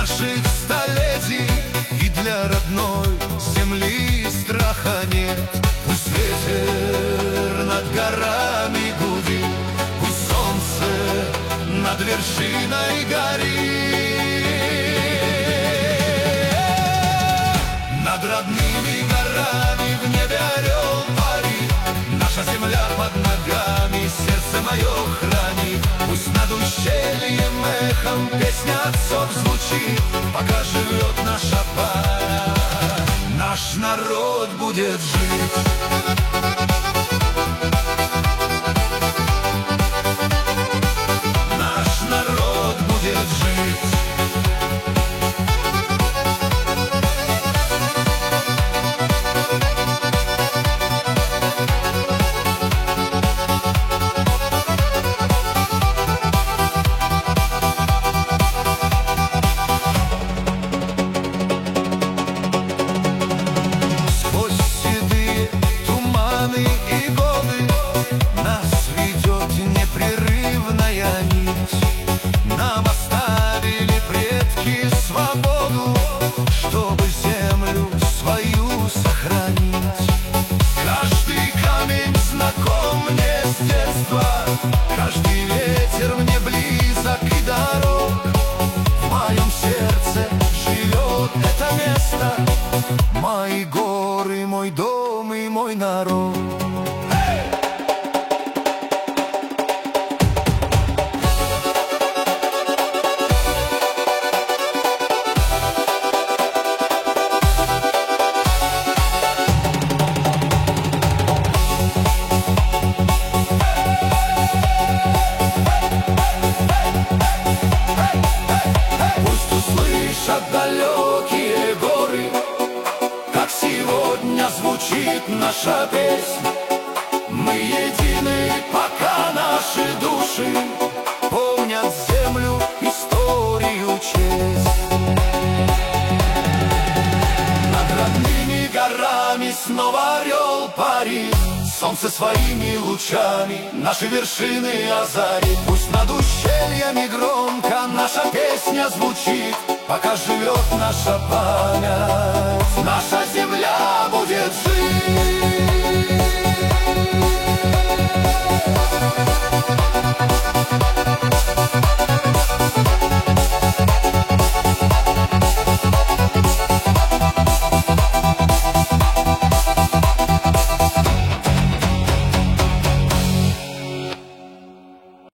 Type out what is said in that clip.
наших столетий, и для родной земли страха нет. Пусть ветер над горами гудит, пусть солнце над вершиной горит. Над родными горами в небе орел парит, наша земля под ногами сердце мое хранит. Пусть над ущельем эхом песня отцов звучит, пока живет наша память, наш народ будет жить. Наш народ будет жить. Нам оставили предки свободу, чтобы землю свою сохранить. Каждый камень знаком мне с детства, каждый ветер мне близок и дорог. В моем сердце живет это место, мои горы, мой дом и мой народ. Далекие горы, как сегодня звучит наша песня. Мы едины, пока наши души помнят землю, историю, честь. Над родными горами снова орел парит, солнце своими лучами наши вершины озарит. Пусть над ущельями громко наша песня звучит, пока живет наша память, наша земля будет жить.